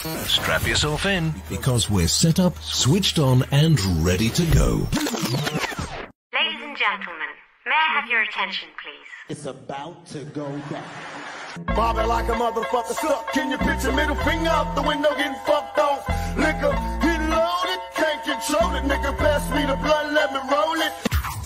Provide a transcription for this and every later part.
Strap yourself in, because we're set up, switched on, and ready to go. Ladies and gentlemen, may I have your attention, please? It's about to go down. Bobbing like a motherfucker stuck. Can you picture middle finger out the window getting fucked off? Liquor, he loaded, can't control it. Nigga, pass me the blunt, let me roll it.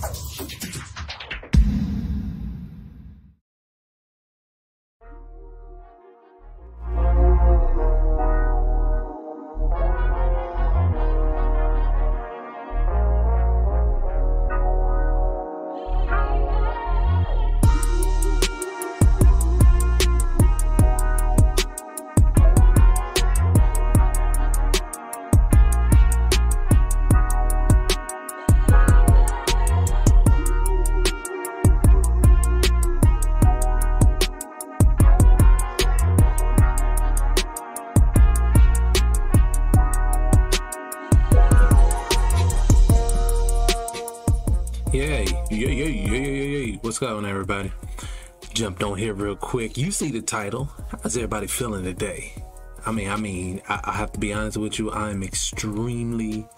What's going on, everybody? Jumped on here real quick. You see the title. How's everybody feeling today? I have to be honest with you. I'm extremely,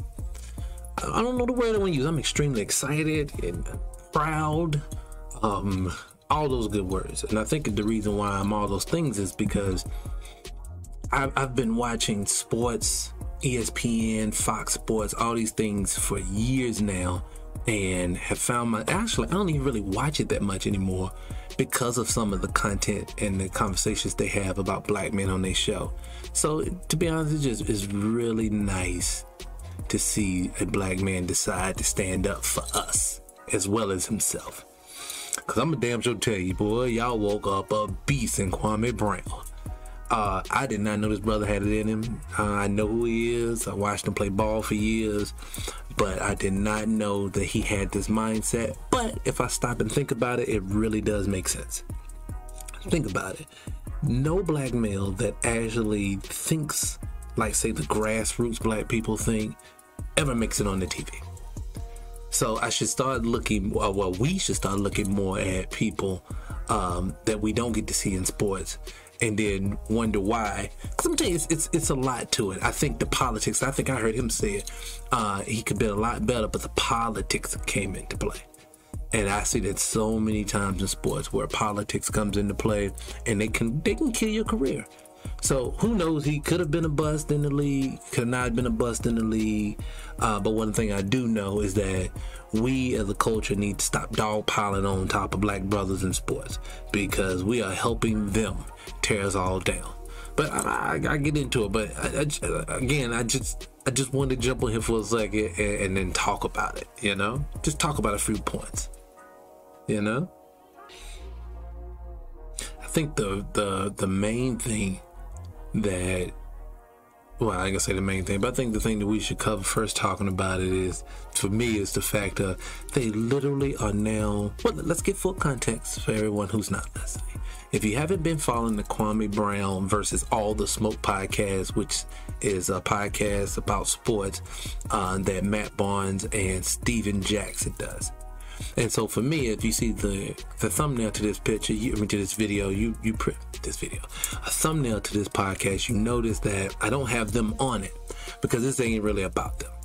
I don't know the word I want to use. I'm extremely excited and proud. All those good words. And I think the reason why I'm all those things is because I've been watching sports, ESPN, Fox Sports, all these things for years now. And have found actually I don't even really watch it that much anymore because of some of the content and the conversations they have about black men on their show. So to be honest, it's really nice to see a black man decide to stand up for us as well as himself. Cause I'm a damn sure tell you, boy, y'all woke up a beast in Kwame Brown. I did not know this brother had it in him. I know who he is. I watched him play ball for years, but I did not know that he had this mindset. But if I stop and think about it, it really does make sense. Think about it. No black male that actually thinks like, say, the grassroots black people think ever makes it on the TV. So I should start looking, well, we should start looking more at people that we don't get to see in sports, and then wonder why. Because I'm telling you, it's a lot to it. I think the politics, I think I heard him say it, he could be a lot better, but the politics came into play. And I see that so many times in sports where politics comes into play, and they can kill your career. So who knows, he could have been a bust in the league, could not have been a bust in the league. But one thing I do know is that we as a culture need to stop dogpiling on top of black brothers in sports, because we are helping them tear us all down. But I get into it. But I just wanted to jump on here for a second and then talk about it, you know? Just talk about a few points, you know? I think the main thing that, well, I ain't gonna say the main thing, but I think the thing that we should cover first talking about it is, for me, is the fact of they literally are now, well, let's get full context for everyone who's not listening. If you haven't been following the Kwame Brown versus All the Smoke podcast, which is a podcast about sports that Matt Barnes and Steven Jackson does. And so for me, if you see the thumbnail to this picture, to this video, you print this video, a thumbnail to this podcast, you notice that I don't have them on it because this ain't really about them.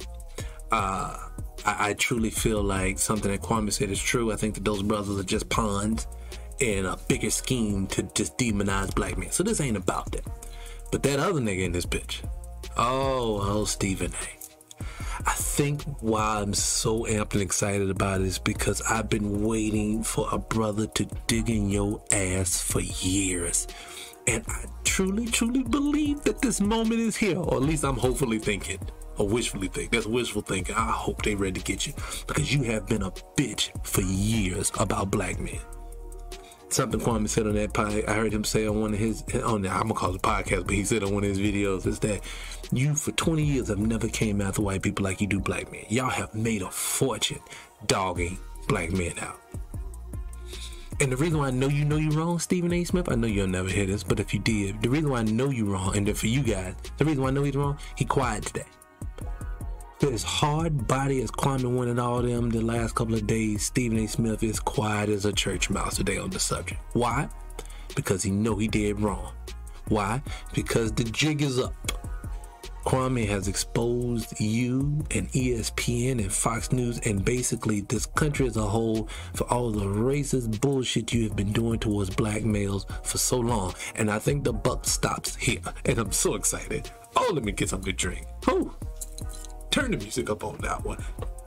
I truly feel like something that Kwame said is true. I think that those brothers are just pawns in a bigger scheme to just demonize black men. So this ain't about them. But that other nigga in this picture, oh, Stephen A. I think why I'm so amped and excited about it is because I've been waiting for a brother to dig in your ass for years. And I truly, truly believe that this moment is here. Or at least I'm hopefully thinking, or wishfully thinking. That's wishful thinking. I hope they ready to get you. Because you have been a bitch for years about black men. Something Kwame said on that podcast, I heard him say on one of his, I'm gonna call it a podcast, but he said on one of his videos, is that you for 20 years have never came after white people like you do black men. Y'all have made a fortune dogging black men out. And the reason why I know you're wrong, Stephen A. Smith, I know you'll never hear this, but if you did, the reason why I know you're wrong, and then for you guys, the reason why I know he's wrong, he quiet today. For as hard body as Kwame went and all them the last couple of days, Stephen A. Smith is quiet as a church mouse today on the subject. Why? Because he know he did wrong. Why? Because the jig is up. Kwame has exposed you and ESPN and Fox News and basically this country as a whole for all the racist bullshit you have been doing towards black males for so long. And I think the buck stops here. And I'm so excited. Oh, let me get some good drink. Whew. Turn the music up on that one.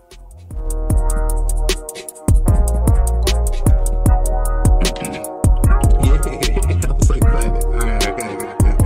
Yeah, I'm so excited. All right, okay.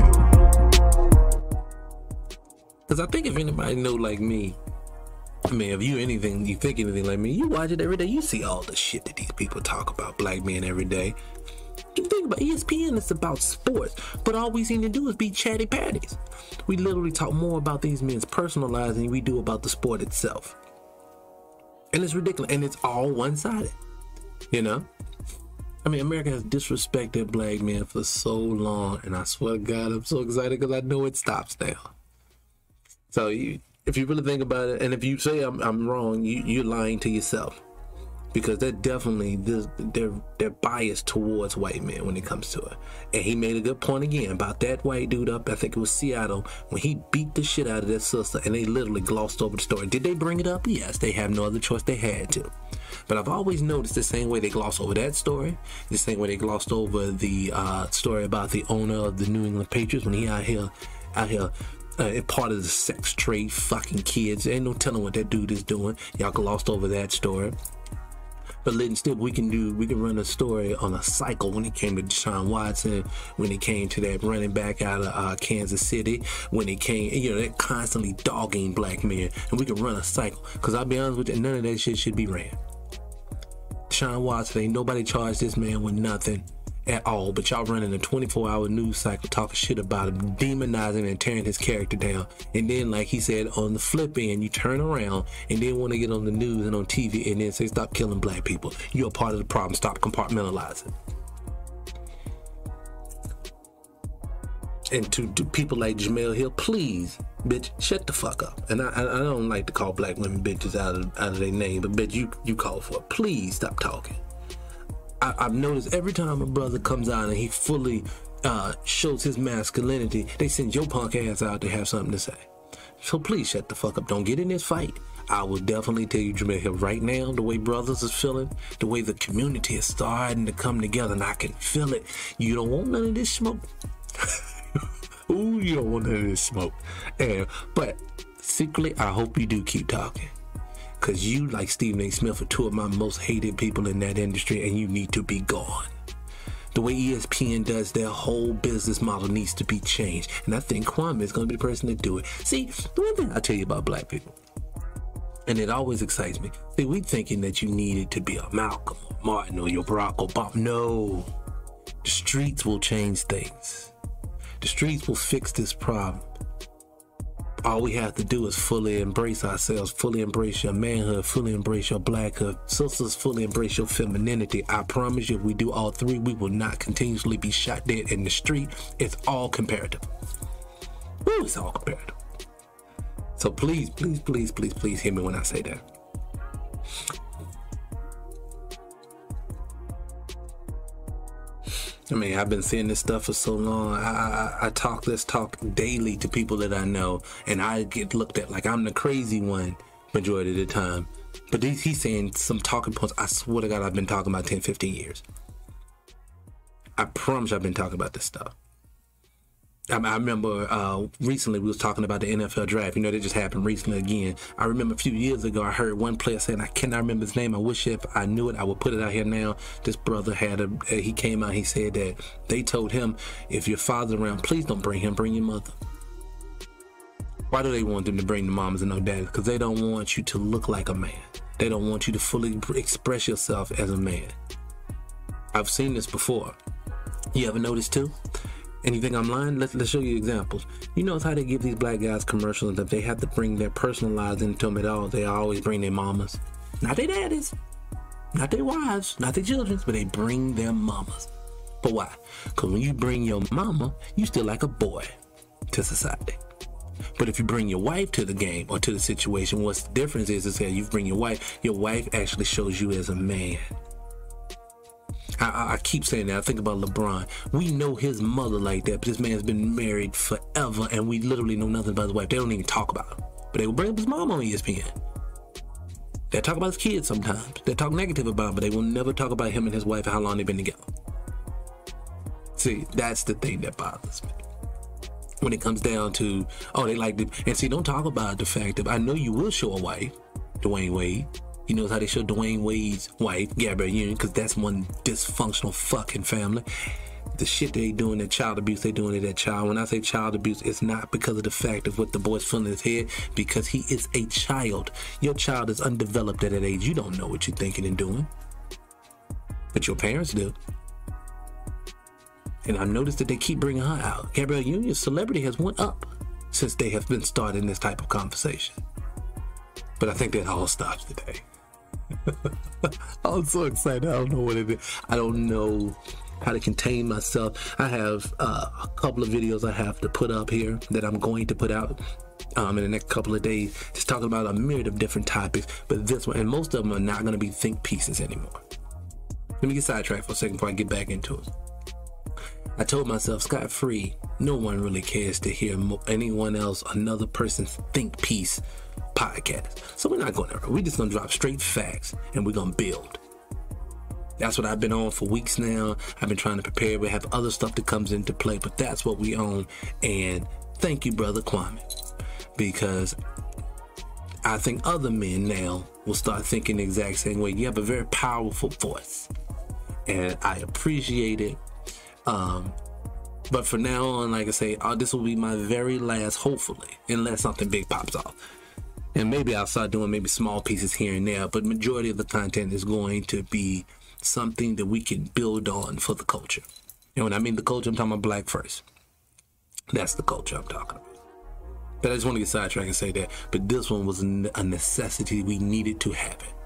Because I think if anybody know like me, I mean, if you think anything like me, you watch it every day. You see all the shit that these people talk about black men every day. You think about ESPN, it's about sports, but all we seem to do is be chatty patties. We literally talk more about these men's personal lives than we do about the sport itself. And it's ridiculous, and it's all one-sided, you know? I mean, America has disrespected black men for so long, and I swear to God, I'm so excited because I know it stops now. So if you really think about it, and if you say I'm wrong, you're lying to yourself, because they're definitely they're biased towards white men when it comes to it. And he made a good point again about that white dude up, I think it was Seattle, when he beat the shit out of that sister, and they literally glossed over the story. Did they bring it up? Yes, they have no other choice. They had to. But I've always noticed the same way they glossed over that story, the same way they glossed over the story about the owner of the New England Patriots when he out here. Part of the sex trade, fucking kids. Ain't no telling what that dude is doing. Y'all glossed over that story. But still, we can run a story on a cycle when it came to Deshaun Watson, when it came to that running back out of Kansas City, when it came, they're constantly dogging black men, and we can run a cycle. Because I'll be honest with you, none of that shit should be ran. Deshaun Watson, ain't nobody charged this man with nothing at all, but y'all running a 24-hour news cycle talking shit about him, demonizing and tearing his character down. And then, like he said, on the flip end, you turn around and then want to get on the news and on TV and then say, stop killing black people. You're a part of the problem. Stop compartmentalizing. And to people like Jemele Hill, please, bitch, shut the fuck up. And I don't like to call black women bitches out of their name, but bitch, you call for it. Please stop talking. I've noticed every time a brother comes out and he fully shows his masculinity, they send your punk ass out to have something to say. So please shut the fuck up. Don't get in this fight. I will definitely tell you, Jemele Hill, right now, the way brothers is feeling, the way the community is starting to come together, and I can feel it. You don't want none of this smoke. Ooh, you don't want none of this smoke. But secretly, I hope you do keep talking. Because you, like Stephen A. Smith, are two of my most hated people in that industry, and you need to be gone. The way ESPN does their whole business model needs to be changed. And I think Kwame is going to be the person to do it. See, the one thing I'll tell you about black people, and it always excites me, see, we thinking that you needed to be a Malcolm or Martin or your Barack Obama. No. The streets will change things. The streets will fix this problem. All we have to do is fully embrace ourselves, fully embrace your manhood, fully embrace your blackhood. Sisters, fully embrace your femininity. I promise you, if we do all three, we will not continuously be shot dead in the street. It's all comparative. Ooh, it's all comparative. So please, please, please, please, please hear me when I say that. I mean, I've been seeing this stuff for so long. I talk this talk daily to people that I know, and I get looked at like I'm the crazy one majority of the time. But he's saying some talking points. I swear to God, I've been talking about 10, 15 years. I promise I've been talking about this stuff. I remember recently we was talking about the NFL draft. That just happened recently again. I remember a few years ago I heard one player saying, I cannot remember his name. I wish if I knew it, I would put it out here now. This brother he came out, he said that they told him, if your father's around, please don't bring him, bring your mother. Why do they want them to bring the mamas and no daddies? Because they don't want you to look like a man. They don't want you to fully express yourself as a man. I've seen this before. You ever noticed too? And you think I'm lying? Let's show you examples. You notice how they give these black guys commercials and if they have to bring their personal lives into them at all, they always bring their mamas. Not their daddies, not their wives, not their children, but they bring their mamas. But why? Because when you bring your mama, you still like a boy to society. But if you bring your wife to the game or to the situation, what's the difference is that you bring your wife actually shows you as a man. I keep saying that. I think about LeBron. We know his mother like that, but this man's been married forever, and we literally know nothing about his wife. They don't even talk about him. But they will bring up his mom on ESPN. They talk about his kids sometimes. They talk negative about him, but they will never talk about him and his wife and how long they've been together. See, that's the thing that bothers me. When it comes down to, they like to, and see, don't talk about the fact that I know you will show a wife, Dwayne Wade. You know how they show Dwayne Wade's wife, Gabrielle Union, because that's one dysfunctional fucking family. The shit they doing, the child abuse they doing to that child. When I say child abuse, it's not because of the fact of what the boy's feeling in his head, because he is a child. Your child is undeveloped at that age. You don't know what you're thinking and doing. But your parents do. And I've noticed that they keep bringing her out. Gabrielle Union's celebrity has went up since they have been starting this type of conversation. But I think that all stops today. I'm so excited. I don't know what it is. I don't know how to contain myself. I have a couple of videos I have to put up here that I'm going to put out in the next couple of days, just talking about a myriad of different topics. But this one, and most of them are not going to be think pieces anymore. Let me get sidetracked for a second before I get back into it. I told myself, scot-free, no one really cares to hear anyone else, another person's think piece podcast. So we're not going to. We're just going to drop straight facts, and we're going to build. That's what I've been on for weeks now. I've been trying to prepare. We have other stuff that comes into play, but that's what we own. And thank you, Brother Kwame, because I think other men now will start thinking the exact same way. You have a very powerful voice, and I appreciate it. But for now on, like I say, this will be my very last, hopefully, unless something big pops off. And maybe I'll start doing maybe small pieces here and there, but majority of the content is going to be something that we can build on for the culture. And when I mean the culture, I'm talking about Black First. That's the culture I'm talking about. But I just want to get sidetracked and say that. But this one was a necessity. We needed to have it.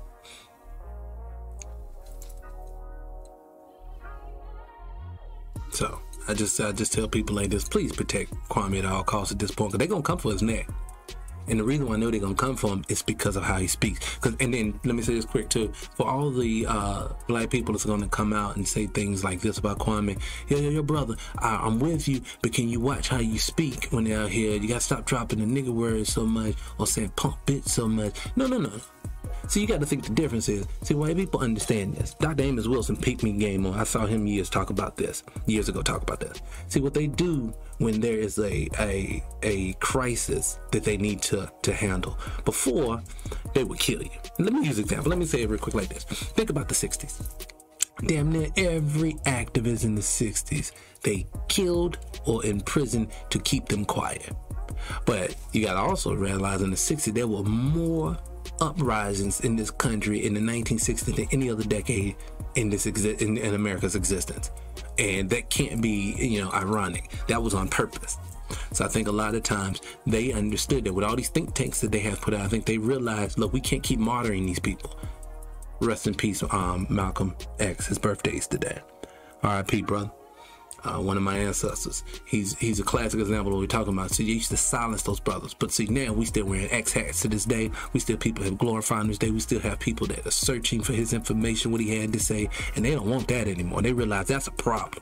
So I just tell people like this, please protect Kwame at all costs at this point, because they're going to come for his neck. And the reason why I know they're going to come for him is because of how he speaks. And then let me say this quick too, for all the Black people that's going to come out and say things like this about Kwame, your brother, I'm with you, but can you watch how you speak when they're out here? You got to stop dropping the nigga words so much or saying punk bitch so much. No. See, you got to think the difference is, see, white people understand this. Dr. Amos Wilson peaked me game on. I saw him years ago talk about this. See, what they do when there is a crisis that they need to handle. Before, they would kill you. And let me use an example. Let me say it real quick like this. Think about the 60s. Damn near every activist in the 60s, they killed or imprisoned to keep them quiet. But you got to also realize in the 60s, there were more uprisings in this country in the 1960s than any other decade in America's existence. And that can't be, ironic. That was on purpose. So I think a lot of times they understood that with all these think tanks that they have put out, I think they realized, look, we can't keep martyring these people. Rest in peace, Malcolm X. His birthday's today. R.I.P., brother. One of my ancestors. He's a classic example of what we're talking about. So you used to silence those brothers. But see, now we still wearing X hats to this day. We still people have glorified him this day. We still have people that are searching for his information, what he had to say, and they don't want that anymore. They realize that's a problem.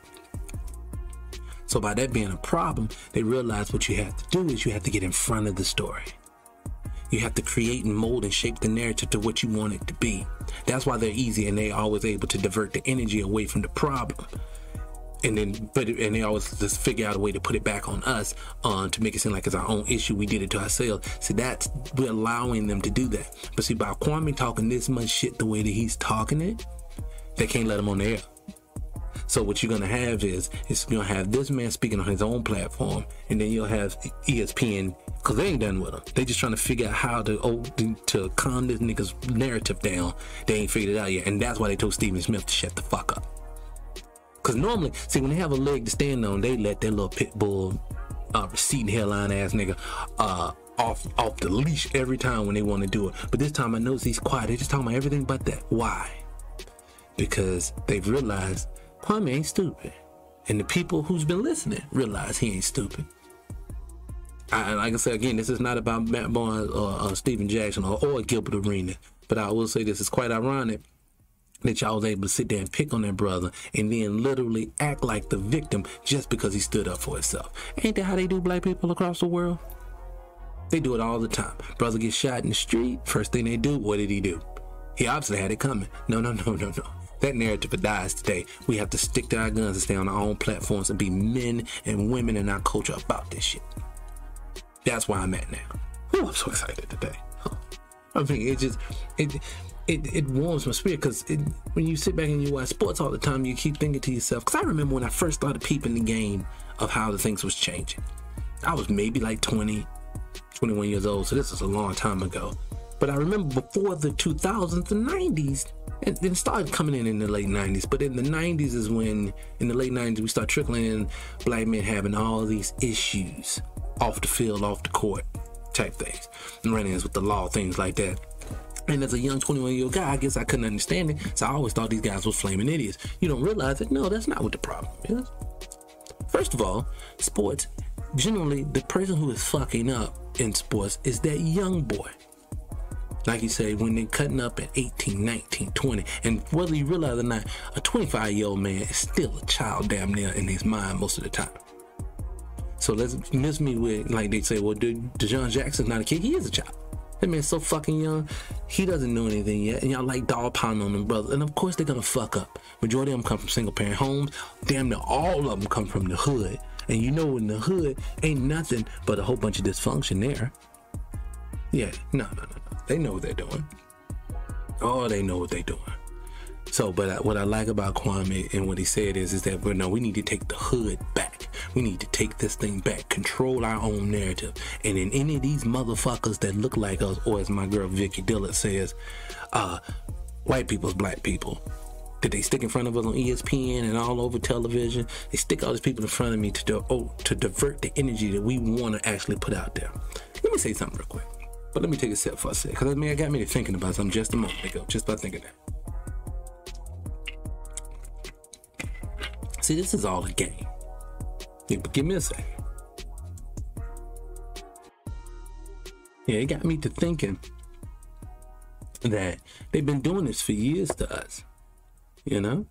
So by that being a problem, they realize what you have to do is you have to get in front of the story. You have to create and mold and shape the narrative to what you want it to be. That's why they're easy and they're always able to divert the energy away from the problem. And they always just figure out a way to put it back on us to make it seem like it's our own issue. We did it to ourselves. So we're allowing them to do that. But see, by Kwame talking this much shit the way that he's talking it, they can't let him on the air. So what you're going to have is you're going to have this man speaking on his own platform, and then you'll have ESPN, because they ain't done with him. They just trying to figure out how to calm this nigga's narrative down. They ain't figured it out yet. And that's why they told Stephen Smith to shut the fuck up. Because normally, see, when they have a leg to stand on, they let their little pit bull, receding hairline ass nigga off the leash every time when they want to do it. But this time I notice he's quiet. They're just talking about everything but that. Why? Because they've realized Kwame ain't stupid. And the people who's been listening realize he ain't stupid. Like I said, again, this is not about Matt Barnes or Steven Jackson or Gilbert Arenas. But I will say this is quite ironic that y'all was able to sit there and pick on that brother and then literally act like the victim just because he stood up for himself. Ain't that how they do black people across the world? They do it all the time. Brother gets shot in the street, first thing they do, what did he do? He obviously had it coming. No. That narrative dies today. We have to stick to our guns and stay on our own platforms and be men and women in our culture about this shit. That's where I'm at now. Ooh, I'm so excited today. I mean, it warms my spirit, because when you sit back and you watch sports all the time, you keep thinking to yourself, because I remember when I first started peeping the game of how the things was changing. I was maybe like 20, 21 years old, so this was a long time ago. But I remember before the 2000s, the 90s, and it started coming in the late 90s, but in the 90s is when, in the late 90s, we start trickling in black men having all these issues off the field, off the court type things, and run-ins with the law, things like that. And as a young 21-year-old guy, I guess I couldn't understand it, so I always thought these guys were flaming idiots. You don't realize that, no, that's not what the problem is. First of all, sports, generally, the person who is fucking up in sports is that young boy. Like you say, when they're cutting up at 18, 19, 20, and whether you realize or not, a 25-year-old man is still a child damn near in his mind most of the time. So let's miss me with, like they say, well, DeJuan Jackson's not a kid, he is a child. That man's so fucking young, he doesn't know anything yet, and y'all like dog pound on them brothers, and of course they're gonna fuck up. Majority of them come from single parent homes, damn near all of them come from the hood, and you know in the hood ain't nothing but a whole bunch of dysfunction there. Yeah, no. They know what they're doing. Oh, they know what they're doing. So, but what I like about Kwame and what he said is that we need to take the hood back. We need to take this thing back, control our own narrative. And in any of these motherfuckers that look like us, or as my girl Vicky Dillard says, white people's black people, that they stick in front of us on ESPN and all over television. They stick all these people in front of me to divert the energy that we want to actually put out there. Let me say something real quick. But let me take a step for a second, because it got me to thinking about something just a moment ago, just by thinking that. See, this is all a game. Yeah, but give me a second. Yeah, it got me to thinking that they've been doing this for years to us, you know?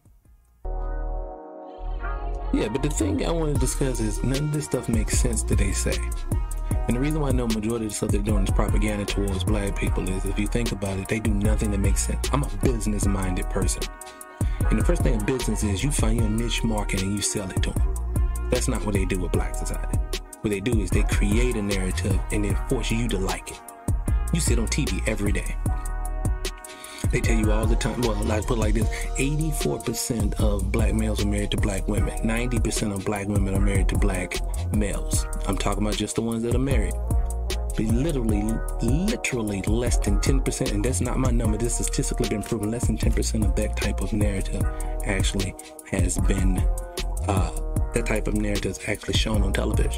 Yeah, but the thing I want to discuss is none of this stuff makes sense that they say. And the reason why I know majority of the stuff they're doing is propaganda towards black people is, if you think about it, they do nothing that makes sense. I'm a business-minded person. And the first thing in business is you find your niche market and you sell it to them. That's not what they do with black society. What they do is they create a narrative and then force you to like it. You sit on TV every day. They tell you all the time, well, like put it like this, 84% of black males are married to black women. 90% of black women are married to black males. I'm talking about just the ones that are married. But literally less than 10%, and that's not my number, this has statistically been proven, less than 10% of that type of narrative actually has been, that type of narrative is actually shown on television.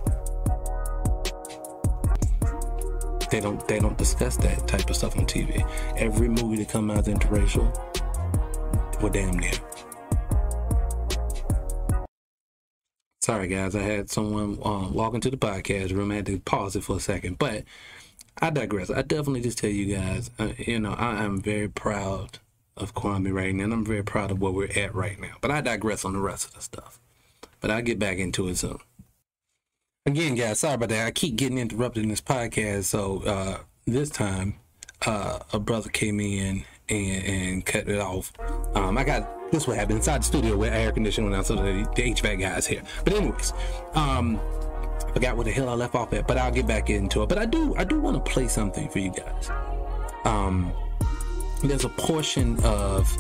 They don't discuss that type of stuff on TV. Every movie that comes out is interracial, we're damn near. Sorry guys, I had someone walk into the podcast room. I had to pause it for a second, but I digress. I definitely just tell you guys, I am very proud of Kwame right now, and I'm very proud of where we're at right now. But I digress on the rest of the stuff. But I'll get back into it soon. Again, guys, sorry about that. I keep getting interrupted in this podcast. So this time, a brother came in and cut it off. This what happened inside the studio where air conditioning went out, so the HVAC guys here. But anyways, I forgot where the hell I left off at, but I'll get back into it. But I do want to play something for you guys. There's a portion of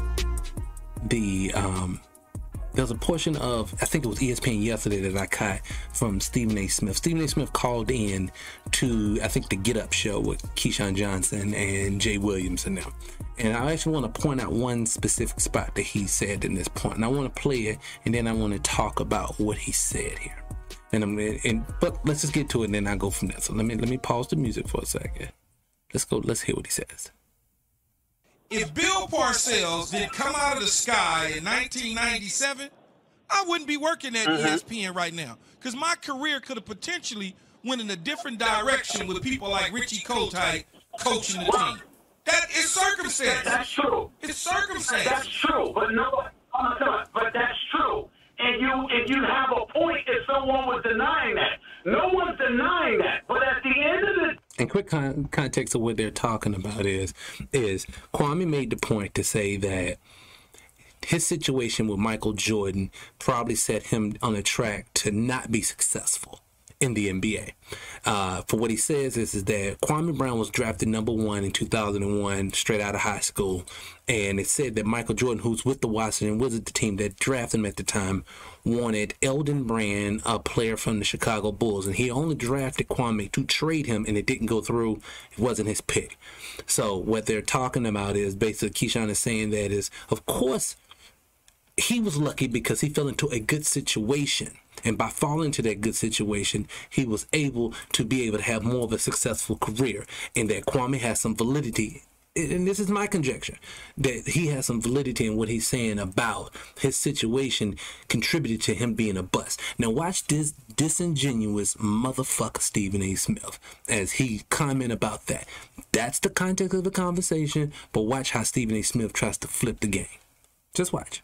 I think it was ESPN yesterday that I caught from Stephen A. Smith. Stephen A. Smith called in to, I think, the Get Up show with Keyshawn Johnson and Jay Williams and them. And I actually want to point out one specific spot that he said in this point. And I want to play it, and then I want to talk about what he said here. But let's just get to it, and then I'll go from there. So let me pause the music for a second. Let's hear what he says. If Bill Parcells didn't come out of the sky in 1997, I wouldn't be working at ESPN right now, because my career could have potentially went in a different direction with people like Richie Kotite coaching the team. That is circumstance. That's true. It's circumstance. That's true. But no, but that's true. And you have a point if someone was denying that. No one's denying that. But at the end of the and quick context of what they're talking about is Kwame made the point to say that his situation with Michael Jordan probably set him on a track to not be successful in the NBA. For what he says is that Kwame Brown was drafted #1 in 2001, straight out of high school. And it said that Michael Jordan, who's with the Washington Wizards, the team that drafted him at the time, wanted Elton Brand, a player from the Chicago Bulls. And he only drafted Kwame to trade him, and it didn't go through. It wasn't his pick. So what they're talking about is basically Keyshawn is saying that is, of course, he was lucky because he fell into a good situation. And by falling into that good situation, he was able to have more of a successful career. And that Kwame has some validity. And this is my conjecture, that he has some validity in what he's saying about his situation contributed to him being a bust. Now watch this disingenuous motherfucker Stephen A. Smith as he comment about that. That's the context of the conversation, but watch how Stephen A. Smith tries to flip the game. Just watch.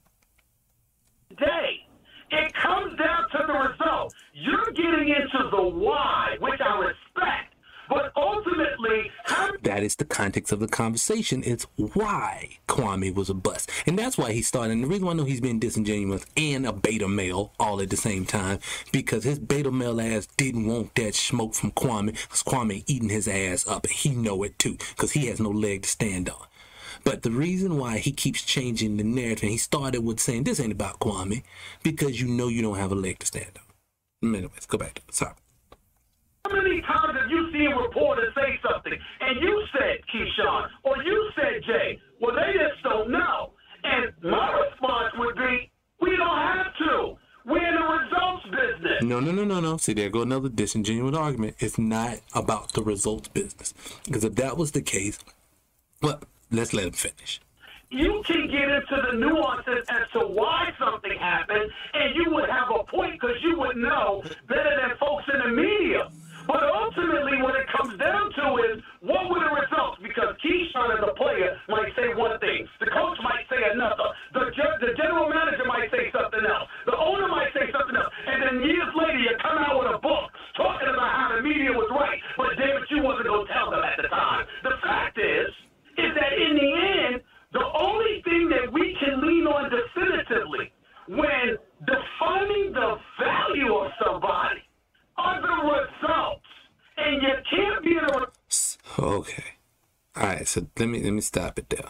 day, it comes down to the result. You're getting into the why, which I respect. But ultimately, that is the context of the conversation. It's why Kwame was a bust. And that's why he started. And the reason why I know he's being disingenuous and a beta male all at the same time, because his beta male ass didn't want that smoke from Kwame, because Kwame eating his ass up. And he know it too, because he has no leg to stand on. But the reason why he keeps changing the narrative, and he started with saying, this ain't about Kwame, because you know you don't have a leg to stand on. Anyways, go back to it. Sorry. How many times have you seen reporters say something, and you said, Keyshawn, or you said, Jay, well, they just don't know. And my response would be, we don't have to. We're in the results business. No. See, there go another disingenuous argument. It's not about the results business. Because if that was the case, well, let's let him finish. You can get into the nuances as to why something happened, and you would have a point because you would know better than folks in the media. But ultimately, what it comes down to is, what were the results? Because Keyshawn as a player might say one thing. The coach might say another. The general manager might say something else. The owner might say something else. And then years later, you come out with a book talking about how the media was right. But, damn it, you wasn't going to tell them at the time. The fact is that in the end, the only thing that we can lean on definitively when defining the value of somebody are the results. And you can't be in a... Okay. All right, so let me stop it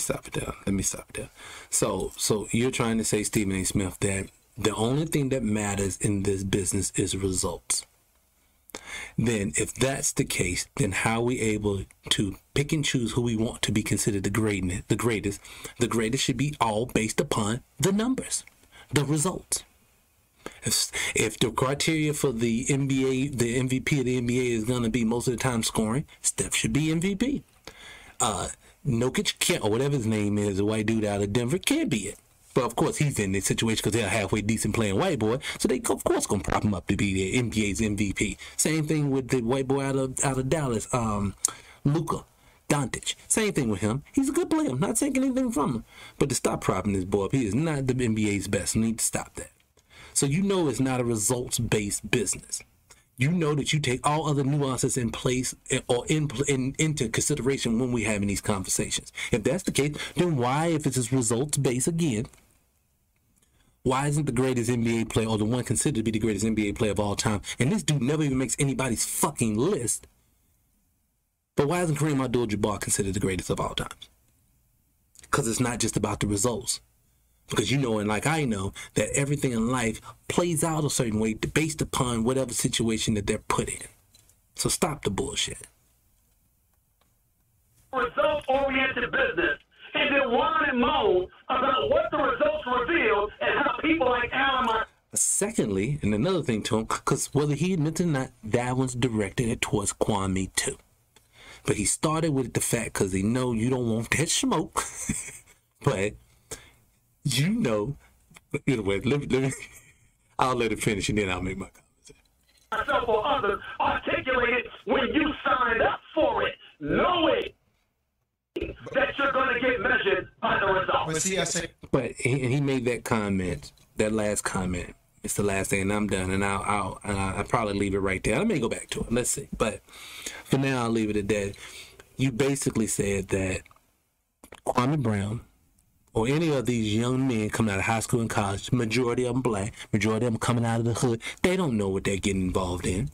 there. So you're trying to say, Stephen A. Smith, that the only thing that matters in this business is results. Then if that's the case, then how are we able to pick and choose who we want to be considered the greatest? The greatest should be all based upon the numbers, the results. If the criteria for the NBA, the MVP of the NBA is going to be most of the time scoring, Steph should be MVP. Jokic can't, or whatever his name is, a white dude out of Denver, can't be it. But of course, he's in this situation because they're a halfway decent playing white boy, so they of course gonna prop him up to be the NBA's MVP. Same thing with the white boy out of Dallas, Luka Doncic. Same thing with him. He's a good player. I'm not taking anything from him, but to stop propping this boy up, he is not the NBA's best. We need to stop that. So you know it's not a results-based business. You know that you take all other nuances in place or into consideration when we're having these conversations. If that's the case, then why, if it's results-based again, why isn't the greatest NBA player, or the one considered to be the greatest NBA player of all time, and this dude never even makes anybody's fucking list, but why isn't Kareem Abdul-Jabbar considered the greatest of all time? Because it's not just about the results. Because you know, and like I know, that everything in life plays out a certain way based upon whatever situation that they're put in. So stop the bullshit. Results-oriented business, and then whine and moan about what the results reveal and how people like Alan. Secondly, and another thing to him, because whether he admits it or not, that one's directed it towards Kwame too. But he started with the fact because he know you don't want that smoke, but. You know, anyway, let me, I'll let it finish and then I'll make my comment. Myself or others articulate it when you signed up for it. Know it. that you're going to get measured by the result. But see, I say, But he made that comment, that last comment. It's the last thing, and I'm done. And I'll probably leave it right there. I may go back to it. Let's see. But for now, I'll leave it at that. You basically said that Kwame Brown or any of these young men coming out of high school and college, majority of them black, majority of them coming out of the hood, they don't know what they're getting involved in.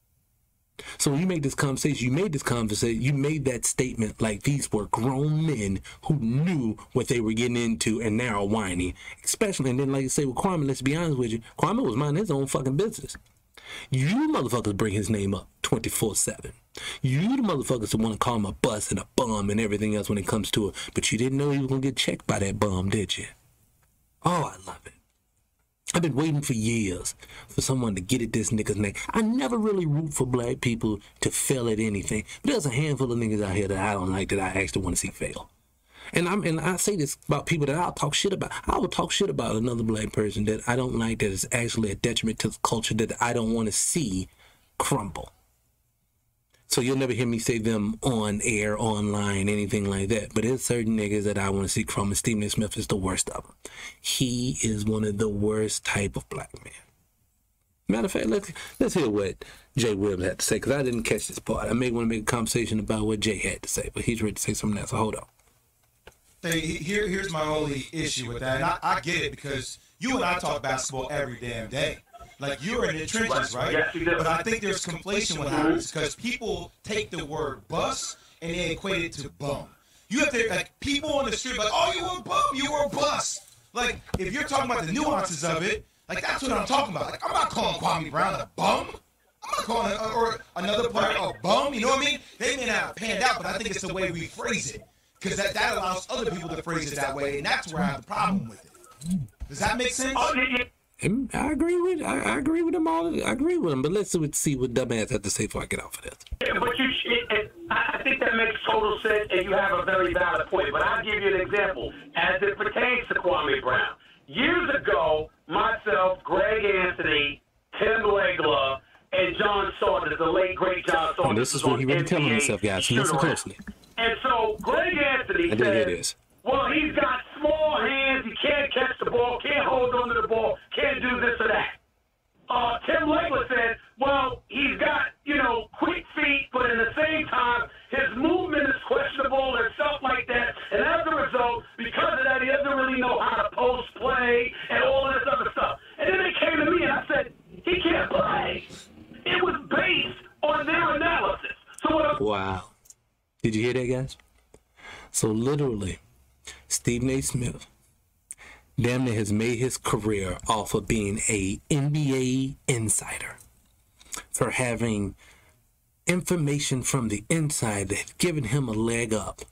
So when you make this conversation, you made that statement like these were grown men who knew what they were getting into and now are whining. Especially, and then like you say with Kwame, let's be honest with you, Kwame was minding his own fucking business. You motherfuckers bring his name up 24/7. You the motherfuckers that want to call him a bust and a bum and everything else when it comes to it. But you didn't know he was going to get checked by that bum, did you? Oh, I love it. I've been waiting for years for someone to get at this nigga's name. I never really root for black people to fail at anything. But there's a handful of niggas out here that I don't like that I actually want to see fail. And I say this about people that I'll talk shit about. I will talk shit about another black person that I don't like, that is actually a detriment to the culture that I don't want to see crumble. So you'll never hear me say them on air, online, anything like that. But there's certain niggas that I want to see crumble. Stephen A. Smith is the worst of them. He is one of the worst type of black men. Matter of fact, let's hear what Jay Williams had to say, because I didn't catch this part. I may want to make a conversation about what Jay had to say, but he's ready to say something else, so hold on. Here's my only issue with that. And I get it, because you and I talk basketball every damn day. Like, you're in the trenches, right? Yes, you do. But I think there's conflation what happens, because people take the word bust and they equate it to bum. You have to, like, people on the street like, oh, you were a bum, you were a bust. Like, if you're talking about the nuances of it, like, that's what I'm talking about. Like, I'm not calling Kwame Brown a bum. I'm not calling or another player a bum. You know what I mean? They may not have panned out, but I think it's the way we phrase it. Because that allows other people to phrase it that way, and that's where I have the problem with it. Does that make sense? Oh, yeah. I agree with them all. I agree with them, but let's see what dumbass had to say before I get off of this. Yeah, but I think that makes total sense, and you have a very valid point. But I'll give you an example as it pertains to Kwame Brown. Years ago, myself, Greg Anthony, Tim Legler, and John Saunders, the late great John Saunders. And this is what he really telling himself, guys. Listen closely. And so Greg Anthony said, well, he's got small hands, he can't catch the ball, can't hold on to the ball, can't do this or that. Tim Legler said, well, he's got, quick feet, but at the same time, his movement is questionable and stuff like that. And as a result, because of that, he doesn't really know how to post play and all this other stuff. And then they came to me and I said, he can't play. It was based on their analysis. Wow. Did you hear that, guys? So literally, Stephen A. Smith damn near has made his career off of being a NBA insider, for having information from the inside that have given him a leg up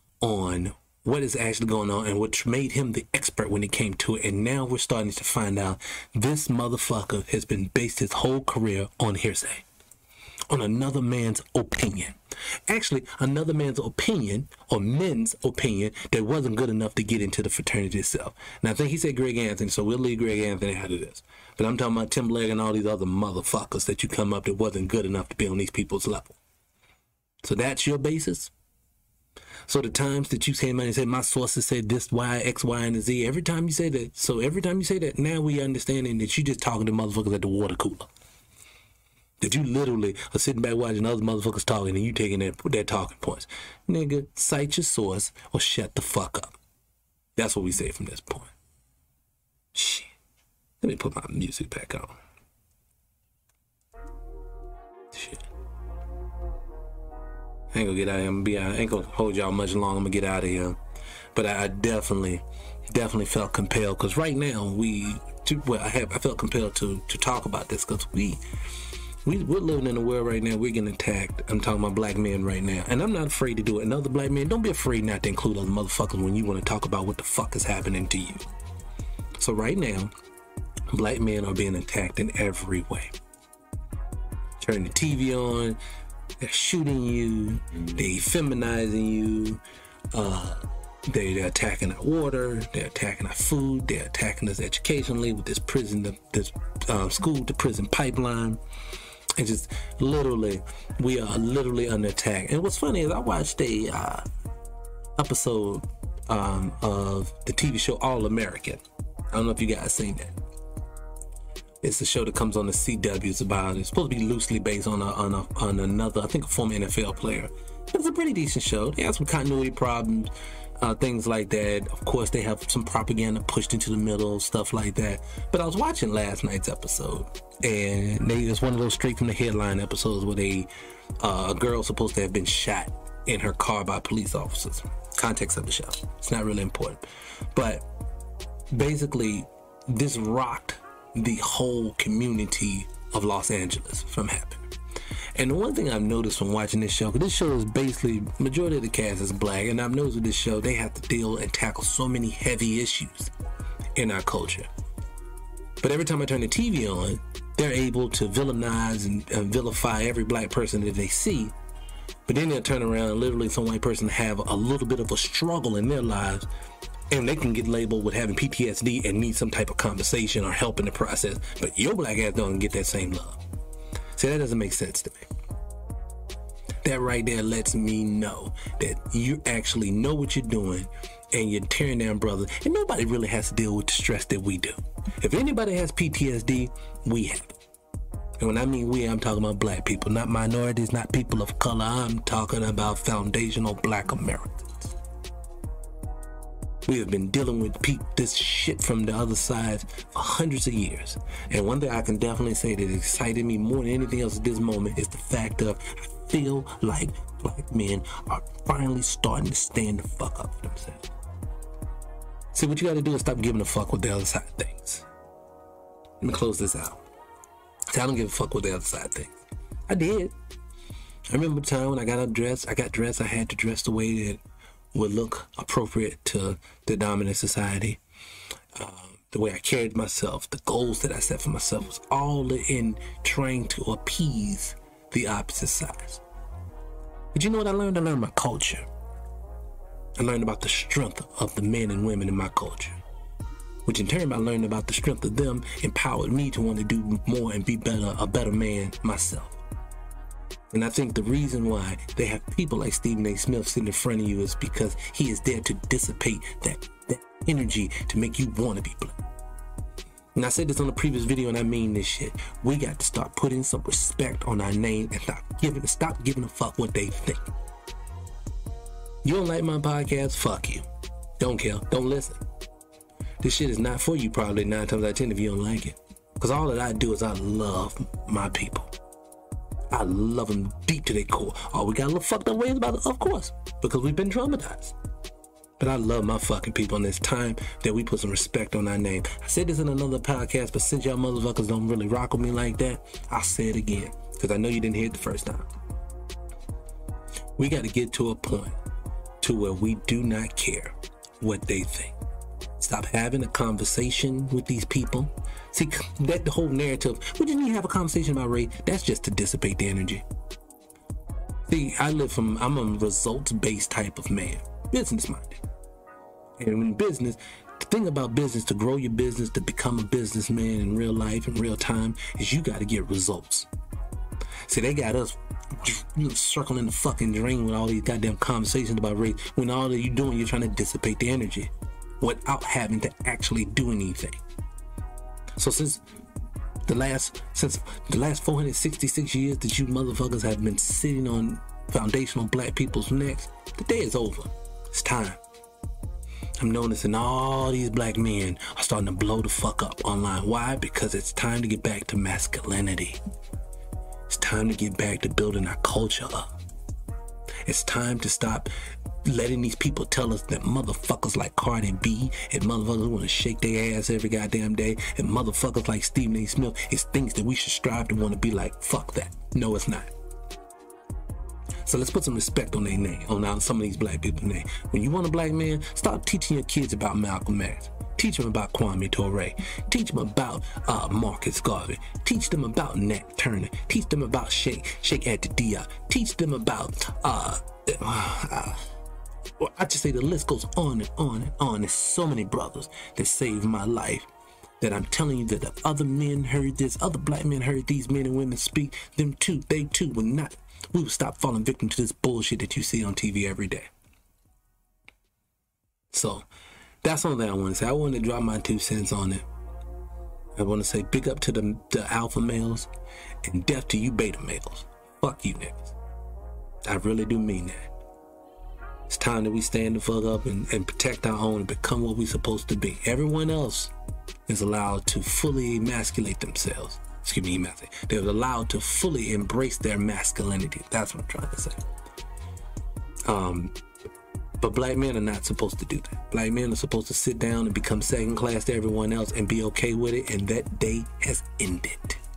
on what is actually going on and what made him the expert when it came to it. And now we're starting to find out this motherfucker has been based his whole career on hearsay, on another man's opinion. Actually, another man's opinion, or men's opinion, that wasn't good enough to get into the fraternity itself. Now, I think he said Greg Anthony, so we'll leave Greg Anthony out of this. But I'm talking about Tim Legler and all these other motherfuckers that you come up that wasn't good enough to be on these people's level. So that's your basis? So the times that you came out and said, my sources said this, Y, X, Y, and Z, every time you say that, now we understanding that you just talking to motherfuckers at the water cooler. That you literally are sitting back watching other motherfuckers talking and you taking their talking points. Nigga, cite your source or shut the fuck up. That's what we say from this point. Shit. Let me put my music back on. Shit. I ain't gonna get out of here. I ain't gonna hold y'all much longer. I'm gonna get out of here. But I definitely felt compelled, because right now I felt compelled to talk about this, because we're living in a world right now, we're getting attacked. I'm talking about black men right now. And I'm not afraid to do it. And other black men, don't be afraid not to include other motherfuckers when you want to talk about what the fuck is happening to you. So right now, black men are being attacked in every way. Turn the TV on, they're shooting you, they're feminizing you, they're attacking our water, they're attacking our food, they're attacking us educationally with this school to prison pipeline. And just literally, we are literally under attack. And what's funny is I watched episode of the TV show All American. I don't know if you guys seen that. It's a show that comes on the CW. It's supposed to be loosely based on another, I think, a former NFL player. It's a pretty decent show. They have some continuity problems, things like that. Of course, they have some propaganda pushed into the middle, stuff like that. But I was watching last night's episode, and it's one of those straight from the headline episodes where a girl's supposed to have been shot in her car by police officers. Context of the show. It's not really important. But basically, this rocked the whole community of Los Angeles from happening. And the one thing I've noticed from watching this show, because this show is basically, majority of the cast is black, and I've noticed with this show, they have to deal and tackle so many heavy issues in our culture. But every time I turn the TV on, they're able to villainize and vilify every black person that they see. But then they'll turn around and literally some white person have a little bit of a struggle in their lives, and they can get labeled with having PTSD and need some type of conversation or help in the process. But your black ass don't get that same love. See, that doesn't make sense to me. That right there lets me know that you actually know what you're doing and you're tearing down brothers. And nobody really has to deal with the stress that we do. If anybody has PTSD, we have it. And when I mean we, I'm talking about black people, not minorities, not people of color. I'm talking about foundational black Americans. We have been dealing with this shit from the other side for hundreds of years. And one thing I can definitely say that excited me more than anything else at this moment is the fact of I feel like black men are finally starting to stand the fuck up for themselves. See, what you got to do is stop giving a fuck with the other side of things. Let me close this out. See, I don't give a fuck with the other side of things. I did. I remember the time when I got dressed, I had to dress the way that would look appropriate to the dominant society. The way I carried myself, the goals that I set for myself was all in trying to appease the opposite sides. But you know what I learned? I learned my culture. I learned about the strength of the men and women in my culture, which in turn I learned about the strength of them empowered me to want to do more and be a better man myself. And I think the reason why they have people like Stephen A. Smith sitting in front of you is because he is there to dissipate that energy to make you want to be black. And I said this on the previous video, and I mean this shit. We got to start putting some respect on our name and stop giving a fuck what they think. You don't like my podcast? Fuck you. Don't care. Don't listen. This shit is not for you probably 9 times out of 10 if you don't like it. Because all that I do is I love my people. I love them deep to their core. Oh, we got a little fucked up ways about it, of course, because we've been traumatized. But I love my fucking people, and it's time that we put some respect on our name. I said this in another podcast, but since y'all motherfuckers don't really rock with me like that, I'll say it again, because I know you didn't hear it the first time. We got to get to a point to where we do not care what they think. Stop having a conversation with these people. See, that the whole narrative, we just need to have a conversation about race. That's just to dissipate the energy. See, I'm a results-based type of man, business-minded. And in business, the thing about business, to grow your business, to become a businessman in real life, in real time, is you got to get results. See, they got us circling the fucking drain with all these goddamn conversations about race, when all that you're doing, you're trying to dissipate the energy without having to actually do anything. So since the last 466 years that you motherfuckers have been sitting on foundational black people's necks, the day is over. It's time. I'm noticing all these black men are starting to blow the fuck up online. Why? Because it's time to get back to masculinity. It's time to get back to building our culture up. It's time to stop letting these people tell us that motherfuckers like Cardi B and motherfuckers want to shake their ass every goddamn day and motherfuckers like Stephen A. Smith is things that we should strive to want to be like. Fuck that. No, it's not. So let's put some respect on their name, on some of these black people's name. When you want a black man, start teaching your kids about Malcolm X. Teach them about Kwame Ture. Teach them about Marcus Garvey. Teach them about Nat Turner. Teach them about Sheikh Anta Diop. Teach them about I just say the list goes on and on and on. There's so many brothers that saved my life that I'm telling you that if other men heard this, other black men heard these men and women speak, they too would stop falling victim to this bullshit that you see on TV every day. So that's something I want to say. I want to drop my 2 cents on it. I want to say big up to the alpha males and death to you beta males. Fuck you niggas. I really do mean that. It's time that we stand the fuck up and protect our own and become what we're supposed to be. Everyone else is allowed to fully emasculate themselves. Excuse me, they're allowed to fully embrace their masculinity. That's what I'm trying to say. But black men are not supposed to do that. Black men are supposed to sit down and become second class to everyone else and be okay with it, and that day has ended.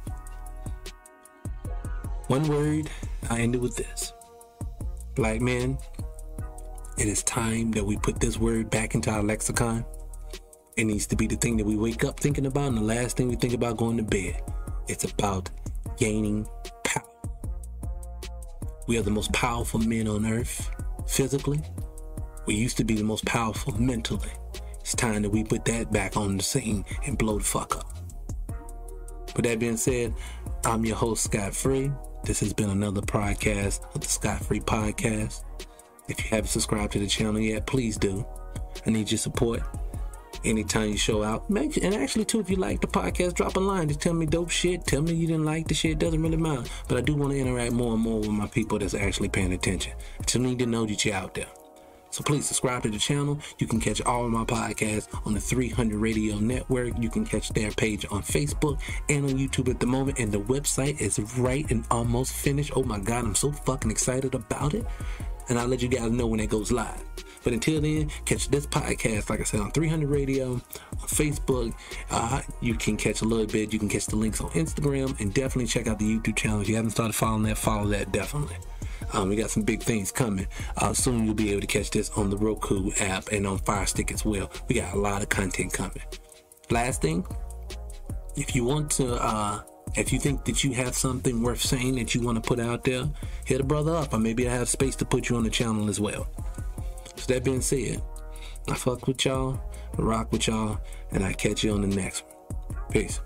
One word, I ended with this. Black men, it is time that we put this word back into our lexicon. It needs to be the thing that we wake up thinking about, and the last thing we think about going to bed. It's about gaining power. We are the most powerful men on earth, physically. We used to be the most powerful mentally. It's time that we put that back on the scene and blow the fuck up. With that being said, I'm your host, Scott Free. This has been another podcast of the Scott Free Podcast. If you haven't subscribed to the channel yet, please do. I need your support. Anytime you show out, and actually too, if you like the podcast, drop a line. Just tell me dope shit. Tell me you didn't like the shit. It doesn't really matter. But I do want to interact more and more with my people that's actually paying attention. I just need to know that you're out there. So please subscribe to the channel. You can catch all of my podcasts on the 300 Radio Network. You can catch their page on Facebook and on YouTube at the moment. And the website is right and almost finished. Oh my God, I'm so fucking excited about it. And I'll let you guys know when it goes live. But until then, catch this podcast, like I said, on 300 Radio, on Facebook. You can catch a little bit. You can catch the links on Instagram. And definitely check out the YouTube channel. If you haven't started following that, follow that definitely. We got some big things coming. Soon you'll be able to catch this on the Roku app and on Fire Stick as well. We got a lot of content coming. Last thing, if you want to... if you think that you have something worth saying that you want to put out there, hit a brother up, or maybe I have space to put you on the channel as well. So that being said, I fuck with y'all, rock with y'all, and I catch you on the next one. Peace.